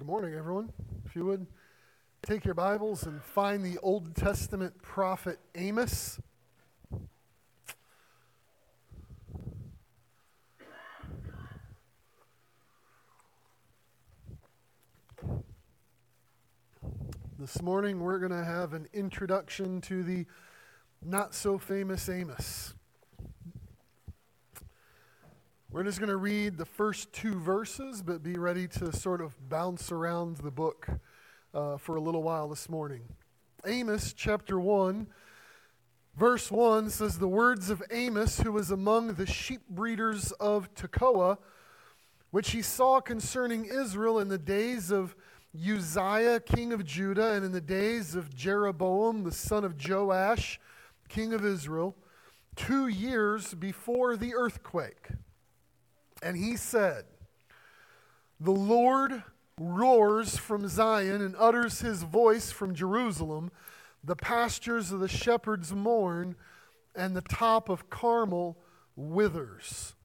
Good morning, everyone. If you would, take your Bibles and find the Old Testament prophet Amos. This morning we're going to have an introduction to the not-so-famous Amos. We're just going to read the first two verses, but be ready to sort of bounce around the book for a little while this morning. Amos chapter 1, verse 1 says, "The words of Amos, who was among the sheep breeders of Tekoa, which he saw concerning Israel in the days of Uzziah, king of Judah, and in the days of Jeroboam, the son of Joash, king of Israel, 2 years before the earthquake. And he said, the Lord roars from Zion and utters his voice from Jerusalem. The pastures of the shepherds mourn, and the top of Carmel withers."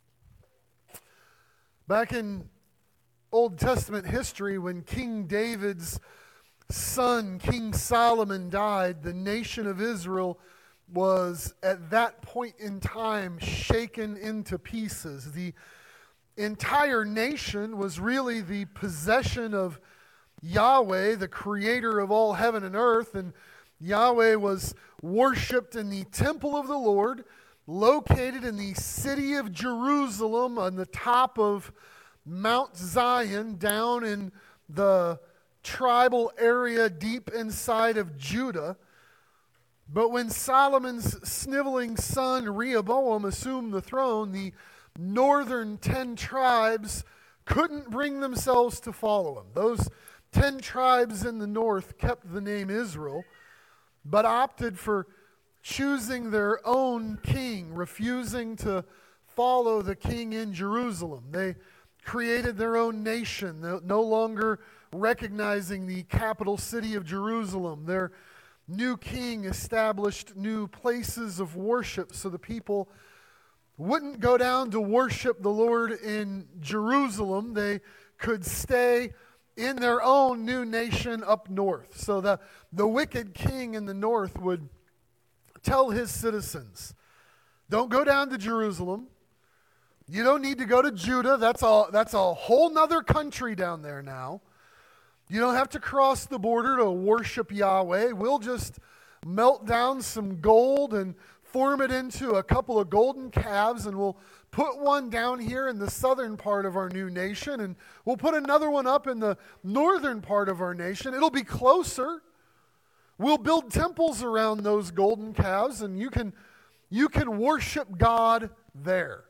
Back in Old Testament history, when King David's son, King Solomon, died, the nation of Israel was at that point in time shaken into pieces. The entire nation was really the possession of Yahweh, the creator of all heaven and earth, and Yahweh was worshipped in the temple of the Lord, located in the city of Jerusalem on the top of Mount Zion, down in the tribal area deep inside of Judah. But when Solomon's sniveling son Rehoboam assumed the throne, the northern 10 tribes couldn't bring themselves to follow him. Those 10 tribes in the north kept the name Israel, but opted for choosing their own king, refusing to follow the king in Jerusalem. They created their own nation, no longer recognizing the capital city of Jerusalem. Their new king established new places of worship so the people wouldn't go down to worship the Lord in Jerusalem. They could stay in their own new nation up north. So the wicked king in the north would tell his citizens, don't go down to Jerusalem. You don't need to go to Judah. That's a whole nother country down there now. You don't have to cross the border to worship Yahweh. We'll just melt down some gold and form it into a couple of golden calves, and we'll put one down here in the southern part of our new nation, and we'll put another one up in the northern part of our nation. It'll be closer. We'll build temples around those golden calves, and you can worship God there.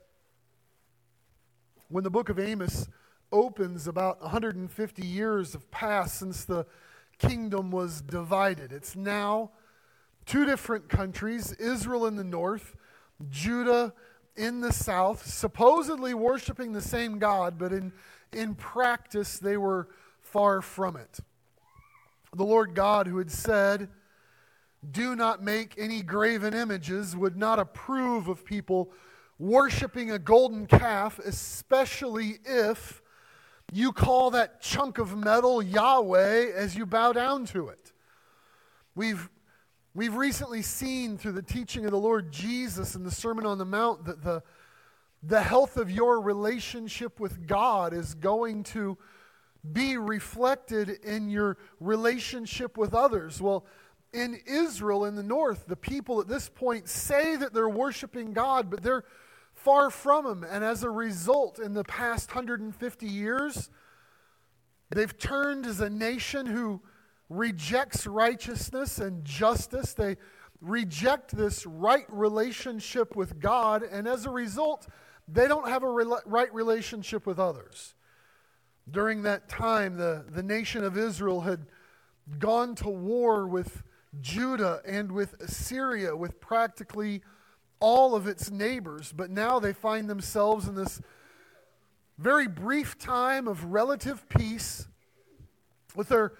When the book of Amos opens, about 150 years have passed since the kingdom was divided. It's now 2 different countries, Israel in the north, Judah in the south, supposedly worshiping the same God, but in practice they were far from it. The Lord God, who had said, "Do not make any graven images," would not approve of people worshiping a golden calf, especially if you call that chunk of metal Yahweh as you bow down to it. We've recently seen through the teaching of the Lord Jesus in the Sermon on the Mount that the health of your relationship with God is going to be reflected in your relationship with others. Well, in Israel in the north, the people at this point say that they're worshiping God, but they're far from him. And as a result, in the past 150 years, they've turned as a nation who rejects righteousness and justice. They reject this right relationship with God, and as a result, they don't have a right relationship with others. During that time, the nation of Israel had gone to war with Judah and with Assyria, with practically all of its neighbors, but now they find themselves in this very brief time of relative peace with their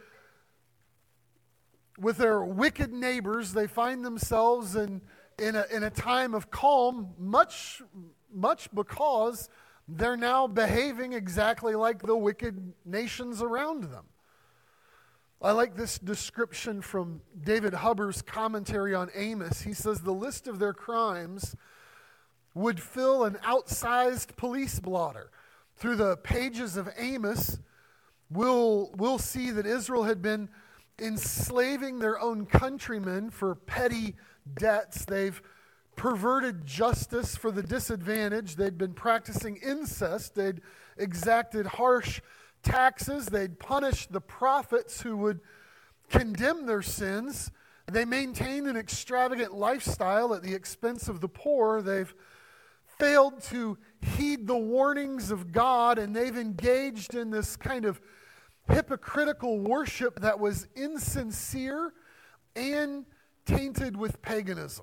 wicked neighbors. They find themselves in a time of calm, much because they're now behaving exactly like the wicked nations around them. I like this description from David Hubbard's commentary on Amos. He says the list of their crimes would fill an outsized police blotter. Through the pages of Amos, we'll see that Israel had been enslaving their own countrymen for petty debts. They've perverted justice for the disadvantaged. They'd been practicing incest. They'd exacted harsh taxes. They'd punished the prophets who would condemn their sins. They maintained an extravagant lifestyle at the expense of the poor. They've failed to heed the warnings of God, and they've engaged in this kind of hypocritical worship that was insincere and tainted with paganism.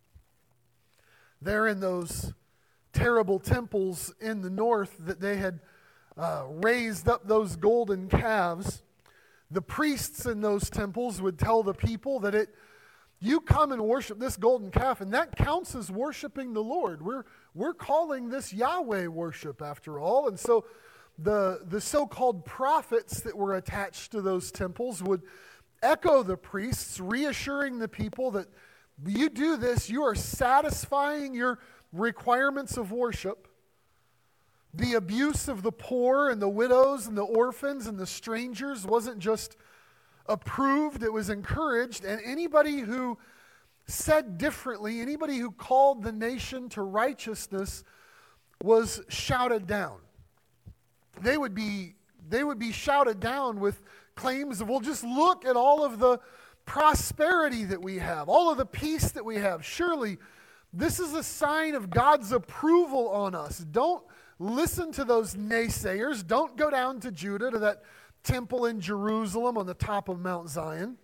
There in those terrible temples in the north that they had raised up those golden calves, the priests in those temples would tell the people that you come and worship this golden calf, and that counts as worshiping the Lord. We're calling this Yahweh worship after all. And so the so-called prophets that were attached to those temples would echo the priests, reassuring the people that you do this, you are satisfying your requirements of worship. The abuse of the poor and the widows and the orphans and the strangers wasn't just approved, it was encouraged. And anybody who said differently, anybody who called the nation to righteousness was shouted down. They would be shouted down with claims of, well, just look at all of the prosperity that we have, all of the peace that we have. Surely this is a sign of God's approval on us. Don't listen to those naysayers. Don't go down to Judah, to that temple in Jerusalem on the top of Mount Zion.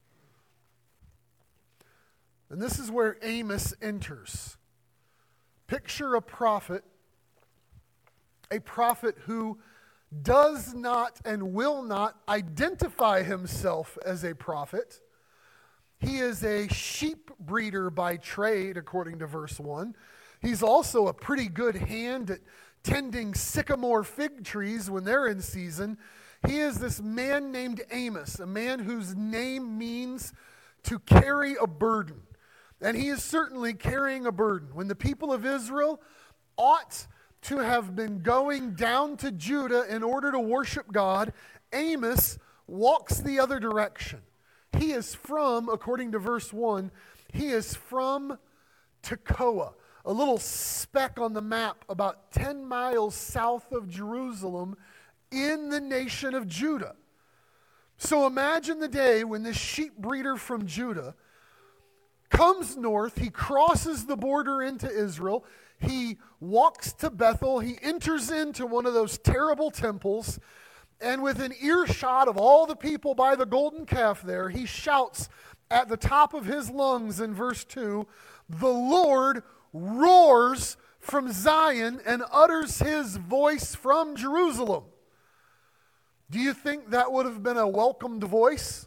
And this is where Amos enters. Picture a prophet who does not and will not identify himself as a prophet. He is a sheep breeder by trade, according to verse 1. He's also a pretty good hand at tending sycamore fig trees when they're in season. He is this man named Amos, a man whose name means to carry a burden. And he is certainly carrying a burden. When the people of Israel ought to have been going down to Judah in order to worship God, Amos walks the other direction. He is from, according to verse 1, he is from Tekoa, a little speck on the map about 10 miles south of Jerusalem in the nation of Judah. So imagine the day when this sheep breeder from Judah comes north, he crosses the border into Israel, he walks to Bethel, he enters into one of those terrible temples, and within earshot of all the people by the golden calf there, he shouts at the top of his lungs in verse 2, "The Lord roars from Zion and utters his voice from Jerusalem." Do you think that would have been a welcomed voice?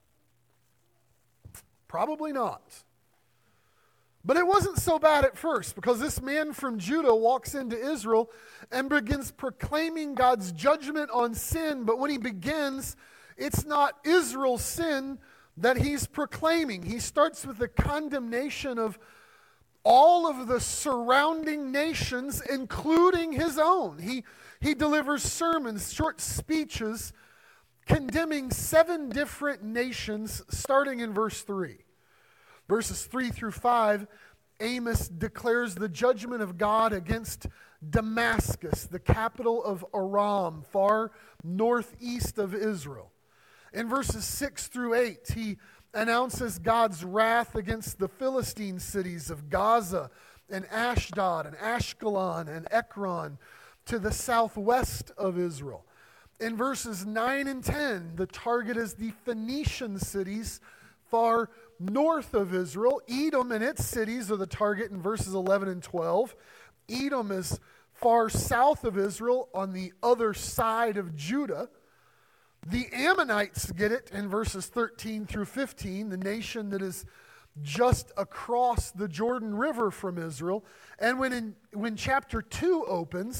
Probably not. But it wasn't so bad at first, because this man from Judah walks into Israel and begins proclaiming God's judgment on sin. But when he begins, it's not Israel's sin that he's proclaiming. He starts with the condemnation of all of the surrounding nations, including his own. He delivers sermons, short speeches, condemning 7 different nations, starting in verse 3. Verses 3 through 5, Amos declares the judgment of God against Damascus, the capital of Aram, far northeast of Israel. In verses 6 through 8, he announces God's wrath against the Philistine cities of Gaza and Ashdod and Ashkelon and Ekron to the southwest of Israel. In verses 9 and 10, the target is the Phoenician cities far north of Israel. Edom and its cities are the target in verses 11 and 12. Edom is far south of Israel on the other side of Judah. The Ammonites get it in verses 13 through 15, the nation that is just across the Jordan River from Israel. And when chapter 2 opens,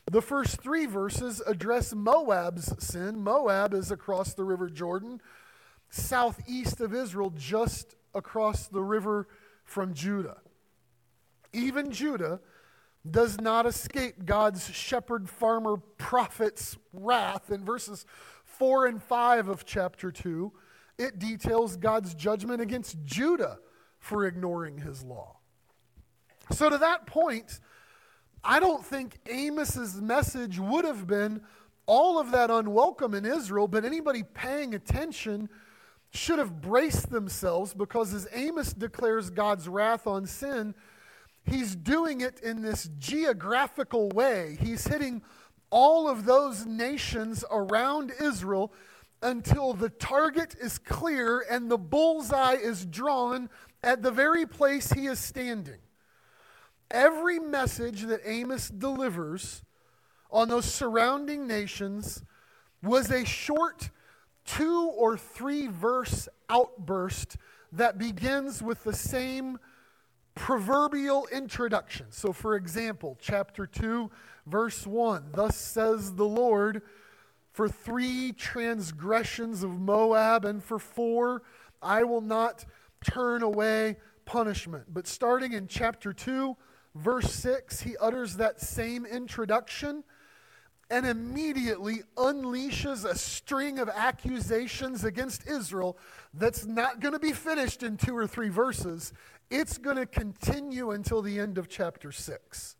The first 3 verses address Moab's sin. Moab is across the river Jordan, southeast of Israel, just across the river from Judah. Even Judah does not escape God's shepherd, farmer, prophet's wrath. In verses 4 and 5 of chapter 2, it details God's judgment against Judah for ignoring his law. So to that point, I don't think Amos's message would have been all of that unwelcome in Israel, but anybody paying attention should have braced themselves, because as Amos declares God's wrath on sin, he's doing it in this geographical way. He's hitting all of those nations around Israel until the target is clear and the bullseye is drawn at the very place he is standing. Every message that Amos delivers on those surrounding nations was a short 2 or 3 verse outburst that begins with the same proverbial introduction. So for example, chapter 2, verse 1, "Thus says the Lord, for 3 transgressions of Moab, and for 4, I will not turn away punishment." But starting in chapter 2, verse 6, he utters that same introduction and immediately unleashes a string of accusations against Israel that's not going to be finished in 2 or 3 verses. It's going to continue until the end of chapter 6.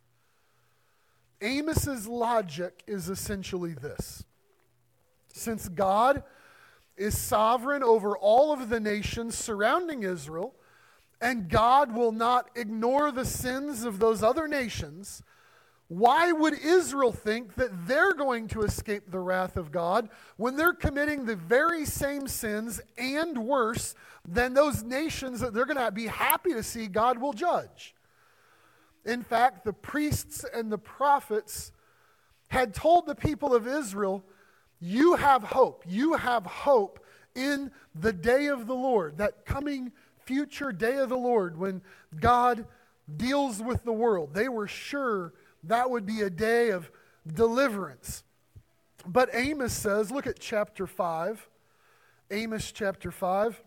Amos's logic is essentially this: since God is sovereign over all of the nations surrounding Israel, and God will not ignore the sins of those other nations, why would Israel think that they're going to escape the wrath of God when they're committing the very same sins and worse than those nations that they're going to be happy to see God will judge? In fact, the priests and the prophets had told the people of Israel, you have hope. You have hope in the day of the Lord, that coming future day of the Lord when God deals with the world. They were sure that would be a day of deliverance. But Amos says, look at chapter 5. Amos chapter 5,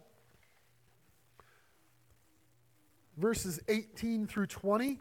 verses 18 through 20.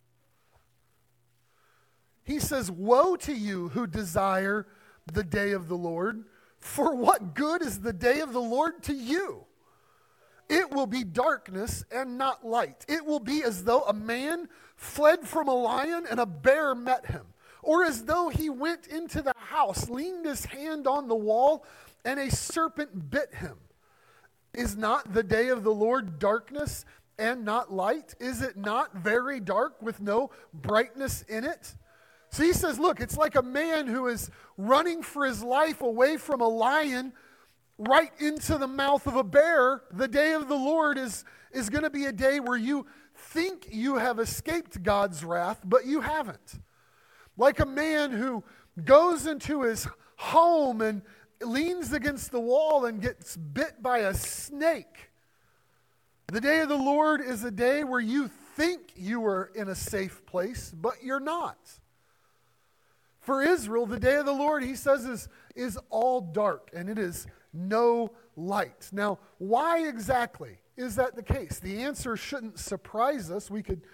He says, "Woe to you who desire the day of the Lord, for what good is the day of the Lord to you? It will be darkness and not light. It will be as though a man fled from a lion and a bear met him, or as though he went into the house, leaned his hand on the wall, and a serpent bit him. Is not the day of the Lord darkness and not light? Is it not very dark with no brightness in it?" So he says, look, it's like a man who is running for his life away from a lion right into the mouth of a bear. The day of the Lord is going to be a day where you think you have escaped God's wrath, but you haven't. Like a man who goes into his home and leans against the wall and gets bit by a snake. The day of the Lord is a day where you think you are in a safe place, but you're not. For Israel, the day of the Lord, he says, is all dark, and it is no light. Now, why exactly is that the case? The answer shouldn't surprise us. We could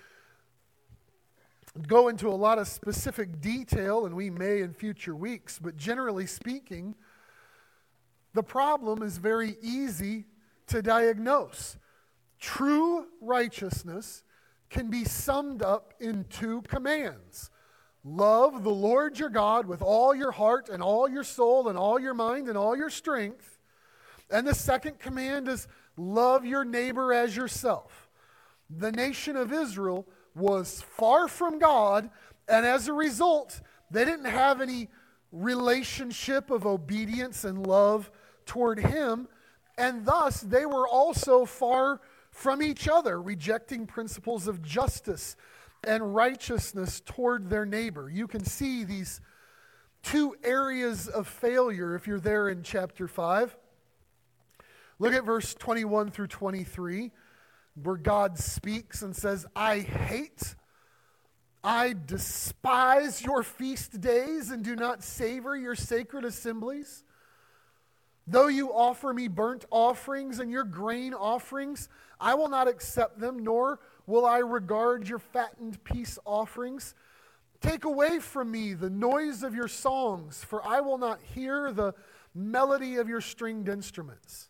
go into a lot of specific detail, and we may in future weeks, but generally speaking, the problem is very easy to diagnose. True righteousness can be summed up in 2 commands. Love the Lord your God with all your heart and all your soul and all your mind and all your strength. And the second command is love your neighbor as yourself. The nation of Israel was far from God, and as a result, they didn't have any relationship of obedience and love toward Him, and thus they were also far from each other, rejecting principles of justice and righteousness toward their neighbor. You can see these 2 areas of failure if you're there in chapter 5. Look at verse 21 through 23, where God speaks and says, I hate I despise your feast days and do not savor your sacred assemblies. Though you offer me burnt offerings and your grain offerings, I will not accept them, nor will I regard your fattened peace offerings. Take away from me the noise of your songs, for I will not hear the melody of your stringed instruments.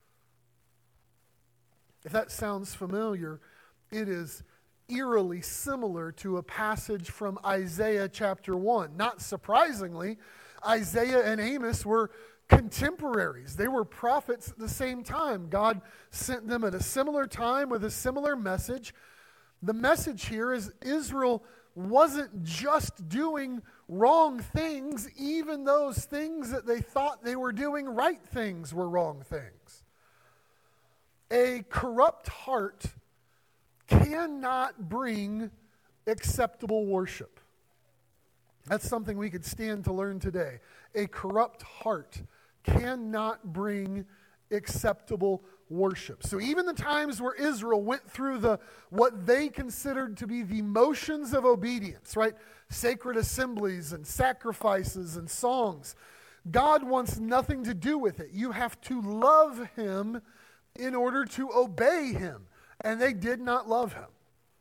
If that sounds familiar, it is eerily similar to a passage from Isaiah chapter 1. Not surprisingly, Isaiah and Amos were contemporaries. They were prophets at the same time. God sent them at a similar time with a similar message. The message here is Israel wasn't just doing wrong things, even those things that they thought they were doing right things were wrong things. A corrupt heart cannot bring acceptable worship. That's something we could stand to learn today. A corrupt heart cannot bring acceptable worship. So even the times where Israel went through what they considered to be the motions of obedience, right? Sacred assemblies and sacrifices and songs, God wants nothing to do with it. You have to love him in order to obey him. And they did not love him.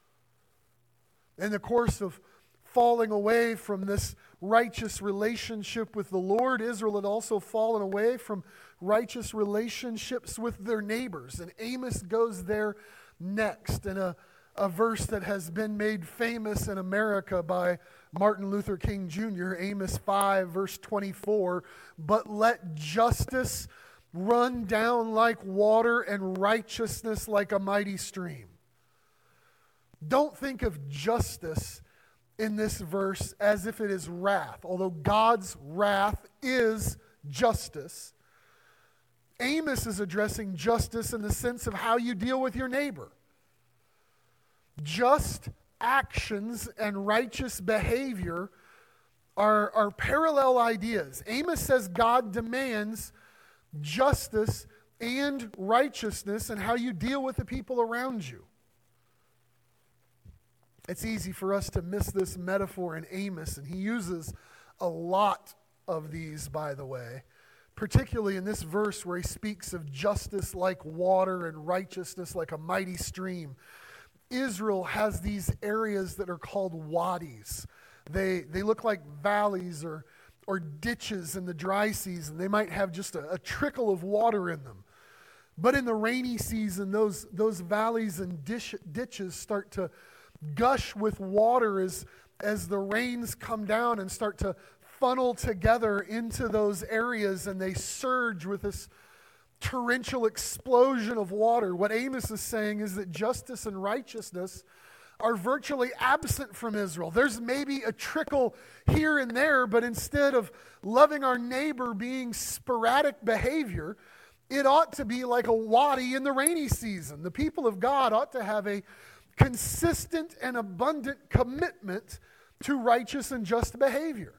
In the course of falling away from this righteous relationship with the Lord, Israel had also fallen away from righteous relationships with their neighbors. And Amos goes there next in a verse that has been made famous in America by Martin Luther King Jr., Amos 5, verse 24. But let justice run down like water and righteousness like a mighty stream. Don't think of justice in this verse as if it is wrath, although God's wrath is justice. Amos is addressing justice in the sense of how you deal with your neighbor. Just actions and righteous behavior are parallel ideas. Amos says God demands justice and righteousness and how you deal with the people around you. It's easy for us to miss this metaphor in Amos, and he uses a lot of these, by the way, particularly in this verse where he speaks of justice like water and righteousness like a mighty stream. Israel has these areas that are called wadis. They look like valleys or ditches in the dry season. They might have just a trickle of water in them. But in the rainy season, those valleys and ditches start to gush with water as the rains come down and start to funnel together into those areas, and they surge with this torrential explosion of water. What Amos is saying is that justice and righteousness are virtually absent from Israel. There's maybe a trickle here and there, but instead of loving our neighbor being sporadic behavior, it ought to be like a wadi in the rainy season. The people of God ought to have a consistent and abundant commitment to righteous and just behavior.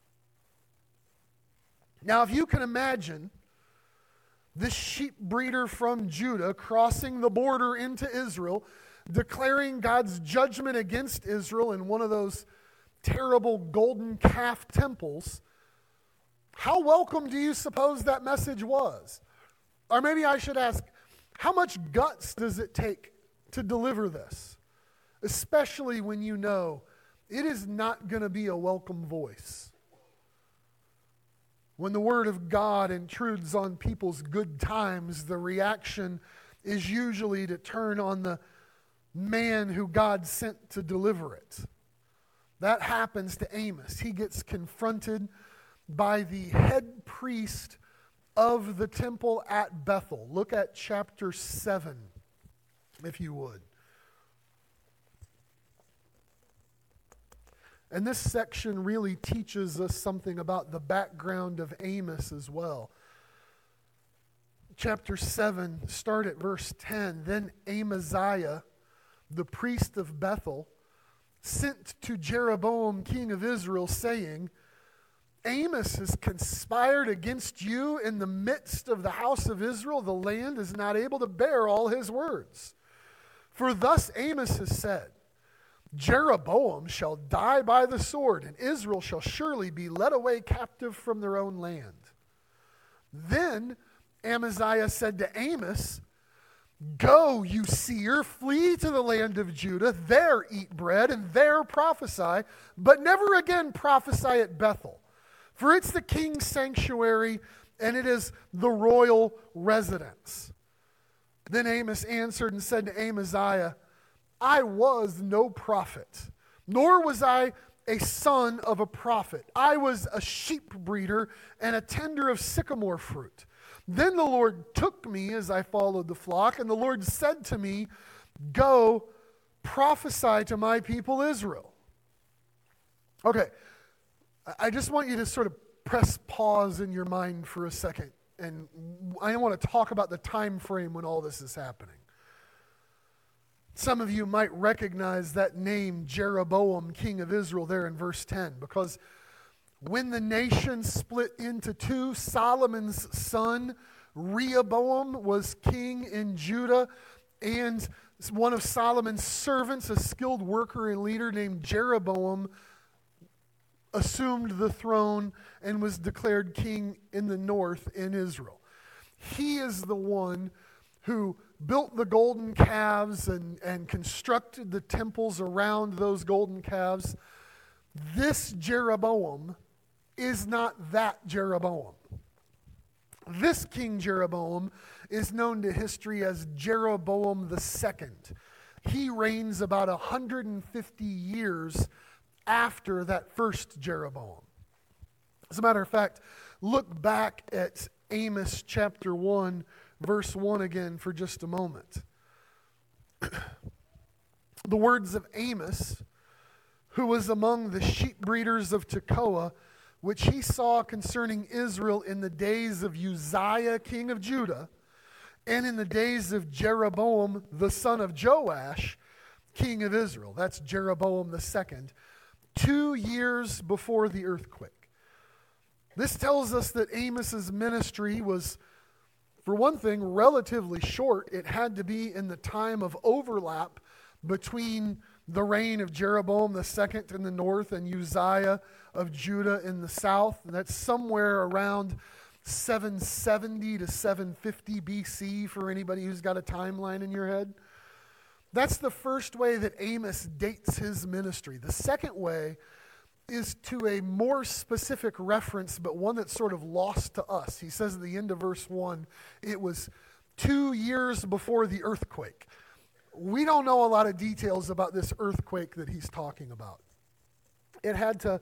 Now, if you can imagine this sheep breeder from Judah crossing the border into Israel, declaring God's judgment against Israel in one of those terrible golden calf temples, how welcome do you suppose that message was? Or maybe I should ask, how much guts does it take to deliver this? Especially when you know it is not going to be a welcome voice. When the Word of God intrudes on people's good times, the reaction is usually to turn on the man who God sent to deliver it. That happens to Amos. He gets confronted by the head priest of the temple at Bethel. Look at chapter 7, if you would. And this section really teaches us something about the background of Amos as well. Chapter 7, start at verse 10. Then Amaziah, the priest of Bethel, sent to Jeroboam, king of Israel, saying, Amos has conspired against you in the midst of the house of Israel. The land is not able to bear all his words. For thus Amos has said, Jeroboam shall die by the sword, and Israel shall surely be led away captive from their own land. Then Amaziah said to Amos, Go, you seer, flee to the land of Judah, there eat bread, and there prophesy, but never again prophesy at Bethel. For it's the king's sanctuary, and it is the royal residence. Then Amos answered and said to Amaziah, I was no prophet, nor was I a son of a prophet. I was a sheep breeder and a tender of sycamore fruit. Then the Lord took me as I followed the flock, and the Lord said to me, Go, prophesy to my people Israel. Okay, I just want you to sort of press pause in your mind for a second, and I want to talk about the time frame when all this is happening. Some of you might recognize that name, Jeroboam, king of Israel, there in verse 10, because when the nation split into two, Solomon's son, Rehoboam, was king in Judah, and one of Solomon's servants, a skilled worker and leader named Jeroboam, assumed the throne and was declared king in the north in Israel. He is the one who built the golden calves and constructed the temples around those golden calves. This Jeroboam is not that Jeroboam. This King Jeroboam is known to history as Jeroboam II. He reigns about 150 years after that first Jeroboam. As a matter of fact, look back at Amos chapter 1, verse 1 again for just a moment. The words of Amos, who was among the sheep breeders of Tekoa, which he saw concerning Israel in the days of Uzziah, king of Judah, and in the days of Jeroboam, the son of Joash, king of Israel. That's Jeroboam II, 2 years before the earthquake. This tells us that Amos's ministry was, for one thing, relatively short. It had to be in the time of overlap between the reign of Jeroboam II in the north and Uzziah of Judah in the south. And that's somewhere around 770 to 750 BC for anybody who's got a timeline in your head. That's the first way that Amos dates his ministry. The second way is to a more specific reference, but one that's sort of lost to us. He says at the end of verse 1, it was 2 years before the earthquake. We don't know a lot of details about this earthquake that he's talking about. It had to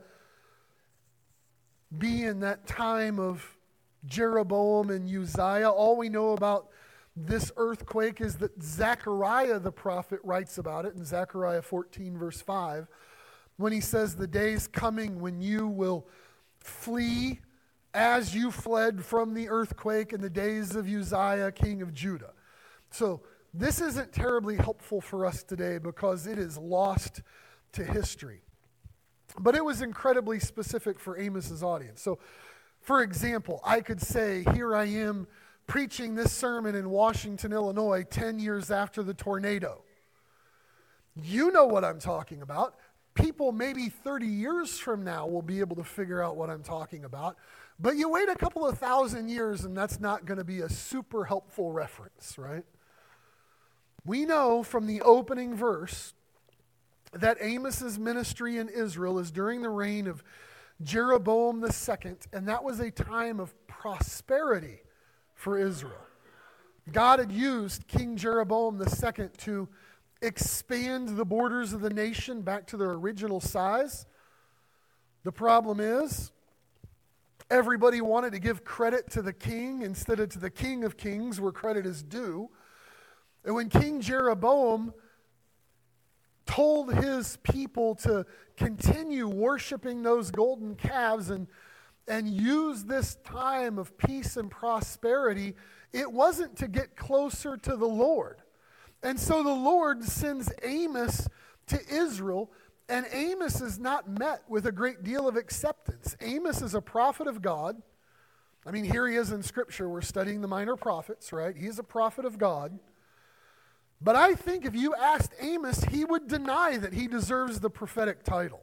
be in that time of Jeroboam and Uzziah. All we know about this earthquake is that Zechariah the prophet writes about it in Zechariah 14 verse 5, when he says, the day's coming when you will flee as you fled from the earthquake in the days of Uzziah, king of Judah. So this isn't terribly helpful for us today because it is lost to history. But it was incredibly specific for Amos's audience. So, for example, I could say, here I am preaching this sermon in Washington, Illinois, 10 years after the tornado. You know what I'm talking about. People maybe 30 years from now will be able to figure out what I'm talking about. But you wait a couple of thousand years and that's not going to be a super helpful reference, right? We know from the opening verse that Amos's ministry in Israel is during the reign of Jeroboam II, and that was a time of prosperity for Israel. God had used King Jeroboam II to expand the borders of the nation back to their original size. The problem is, everybody wanted to give credit to the king instead of to the King of Kings, where credit is due. And when King Jeroboam told his people to continue worshiping those golden calves and use this time of peace and prosperity, it wasn't to get closer to the Lord. And so the Lord sends Amos to Israel, and Amos is not met with a great deal of acceptance. Amos is a prophet of God. I mean, here he is in Scripture. We're studying the minor prophets, right? He's a prophet of God. But I think if you asked Amos, he would deny that he deserves the prophetic title.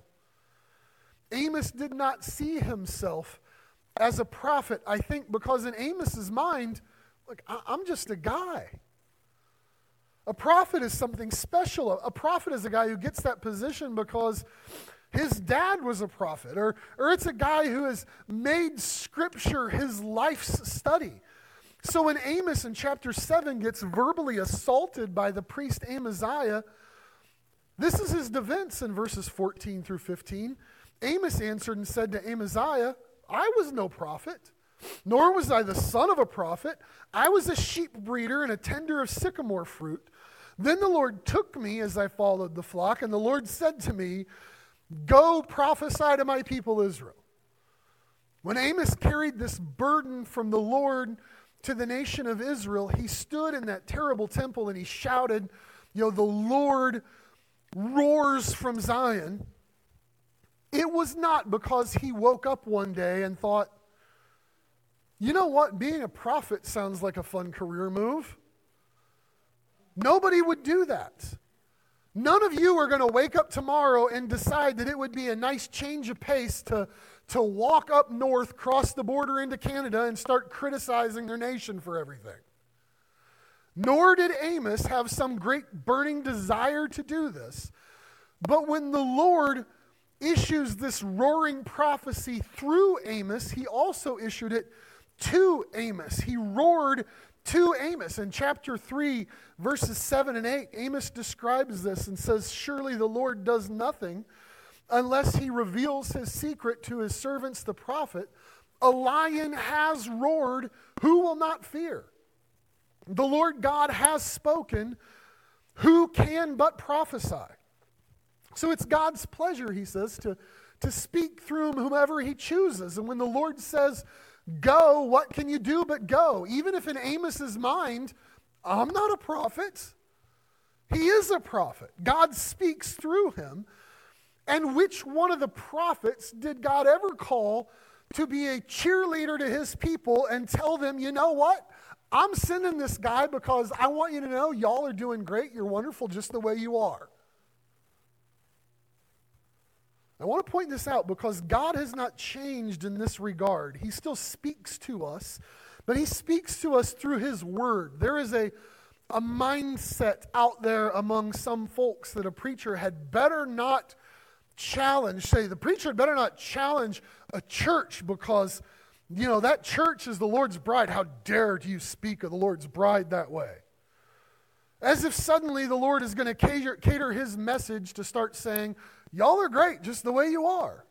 Amos did not see himself as a prophet, I think, because in Amos's mind, look, I'm just a guy. A prophet is something special. A prophet is a guy who gets that position because his dad was a prophet, or it's a guy who has made Scripture his life's study. So when Amos in chapter 7 gets verbally assaulted by the priest Amaziah, this is his defense in verses 14 through 15. Amos answered and said to Amaziah, I was no prophet, nor was I the son of a prophet. I was a sheep breeder and a tender of sycamore fruit. Then the Lord took me as I followed the flock, and the Lord said to me, go prophesy to my people Israel. When Amos carried this burden from the Lord to the nation of Israel, he stood in that terrible temple and he shouted, the Lord roars from Zion. It was not because he woke up one day and thought, you know what, being a prophet sounds like a fun career move. Nobody would do that. None of you are going to wake up tomorrow and decide that it would be a nice change of pace to walk up north, cross the border into Canada, and start criticizing their nation for everything. Nor did Amos have some great burning desire to do this. But when the Lord issues this roaring prophecy through Amos, he also issued it to Amos. He roared to Amos. In chapter 3, verses 7 and 8, Amos describes this and says, surely the Lord does nothing unless he reveals his secret to his servants the prophet. A lion has roared, who will not fear? The Lord God has spoken, who can but prophesy? So it's God's pleasure, he says, to speak through whomever he chooses. And when the Lord says, go, what can you do but go? Even if in Amos's mind, I'm not a prophet. He is a prophet. God speaks through him. And which one of the prophets did God ever call to be a cheerleader to his people and tell them, you know what? I'm sending this guy because I want you to know y'all are doing great. You're wonderful just the way you are. I want to point this out because God has not changed in this regard. He still speaks to us, but he speaks to us through his word. There is a mindset out there among some folks that a preacher had better not challenge. Say, the preacher had better not challenge a church because, that church is the Lord's bride. How dare you speak of the Lord's bride that way? As if suddenly the Lord is going to cater his message to start saying, y'all are great just the way you are.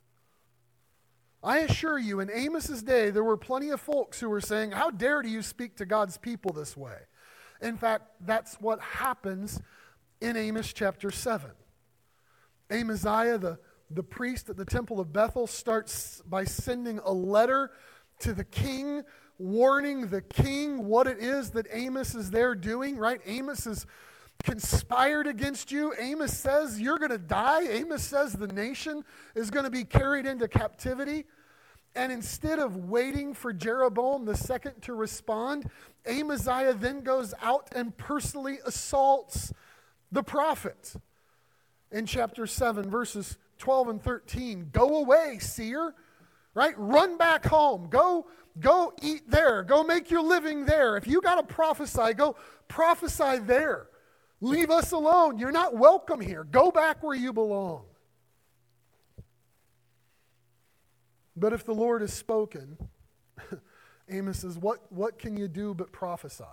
I assure you, in Amos's day, there were plenty of folks who were saying, how dare you speak to God's people this way? In fact, that's what happens in Amos chapter 7. Amaziah, the priest at the temple of Bethel, starts by sending a letter to the king, warning the king what it is that Amos is there doing, right? Amos is conspired against you. Amos says you're going to die. Amos says the nation is going to be carried into captivity. And instead of waiting for Jeroboam the second to respond, Amaziah then goes out and personally assaults the prophet. In chapter 7, verses 12 and 13, go away, seer, right? Run back home. Go eat there. Go make your living there. If you got to prophesy, go prophesy there. Leave us alone. You're not welcome here. Go back where you belong. But if the Lord has spoken, Amos says, what can you do but prophesy?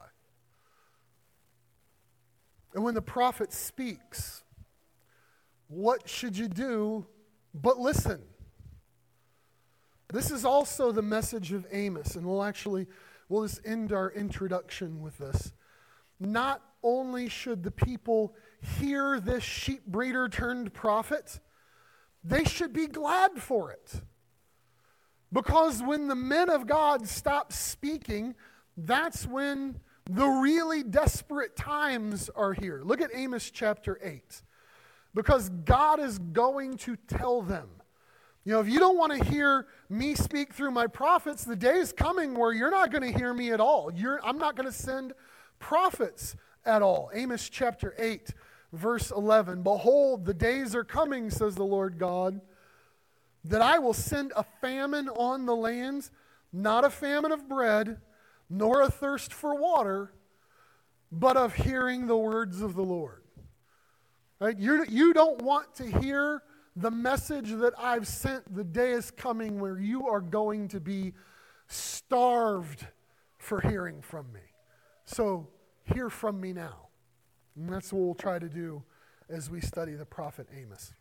And when the prophet speaks, what should you do but listen? This is also the message of Amos, and we'll just end our introduction with this. Not only should the people hear this sheep breeder turned prophet, they should be glad for it. Because when the men of God stop speaking, that's when the really desperate times are here. Look at Amos chapter 8. Because God is going to tell them. If you don't want to hear me speak through my prophets, the day is coming where you're not going to hear me at all. I'm not going to send prophets at all. Amos chapter 8, verse 11. Behold, the days are coming, says the Lord God, that I will send a famine on the lands, not a famine of bread, nor a thirst for water, but of hearing the words of the Lord. Right? You don't want to hear the message that I've sent. The day is coming where you are going to be starved for hearing from me. So hear from me now. And that's what we'll try to do as we study the prophet Amos.